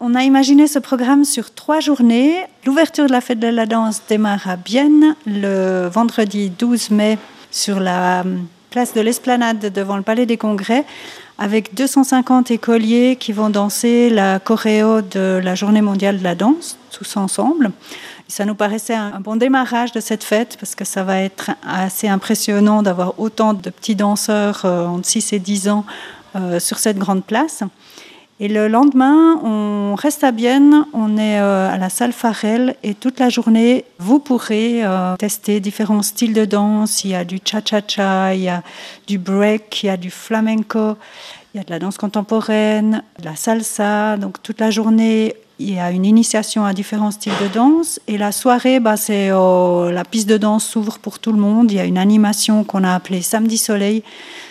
On a imaginé ce programme sur 3 journées. L'ouverture de la fête de la danse démarre à Bienne le vendredi 12 mai sur la place de l'Esplanade devant le Palais des Congrès, avec 250 écoliers qui vont danser la choréo de la Journée mondiale de la danse, tous ensemble. Et ça nous paraissait un bon démarrage de cette fête, parce que ça va être assez impressionnant d'avoir autant de petits danseurs entre 6 et 10 ans sur cette grande place. Et le lendemain, on reste à Bienne, on est à la salle Farel, et toute la journée, vous pourrez tester différents styles de danse. Il y a du cha-cha-cha, il y a du break, il y a du flamenco, il y a de la danse contemporaine, de la salsa. Donc toute la journée, il y a une initiation à différents styles de danse. Et la soirée, c'est la piste de danse s'ouvre pour tout le monde. Il y a une animation qu'on a appelée Samedi Soleil.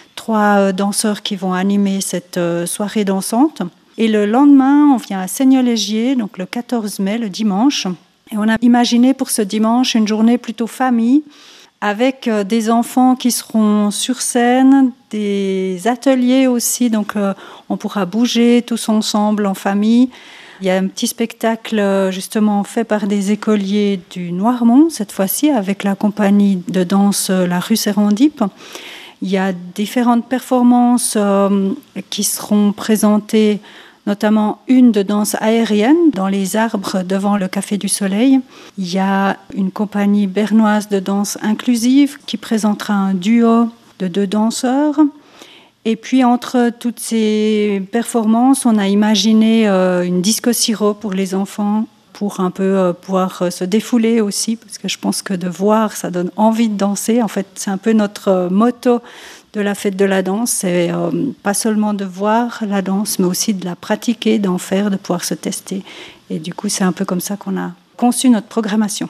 3 danseurs qui vont animer cette soirée dansante. Et le lendemain, on vient à Seigneur-Légier, donc le 14 mai, le dimanche. Et on a imaginé pour ce dimanche une journée plutôt famille, avec des enfants qui seront sur scène, des ateliers aussi, donc on pourra bouger tous ensemble en famille. Il y a un petit spectacle justement fait par des écoliers du Noirmont, cette fois-ci, avec la compagnie de danse La Rue Sérendip. Il y a différentes performances qui seront présentées, notamment une de danse aérienne dans les arbres devant le Café du Soleil. Il y a une compagnie bernoise de danse inclusive qui présentera un duo de 2 danseurs. Et puis entre toutes ces performances, on a imaginé une disco sirop pour les enfants, pour un peu pouvoir se défouler aussi, parce que je pense que de voir, ça donne envie de danser. En fait, c'est un peu notre motto de la fête de la danse, c'est pas seulement de voir la danse, mais aussi de la pratiquer, d'en faire, de pouvoir se tester. Et du coup, c'est un peu comme ça qu'on a conçu notre programmation.